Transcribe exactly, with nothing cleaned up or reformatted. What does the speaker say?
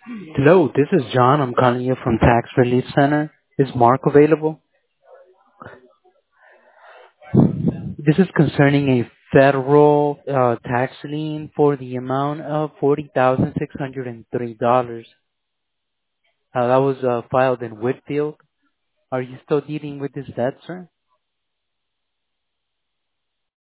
Hello, this is John. I'm calling you from Tax Relief Center. Is Mark available? This is concerning a federal uh, tax lien for the amount of forty thousand six hundred three dollars. Uh, that was uh, filed in Whitfield. Are you still dealing with this debt, sir?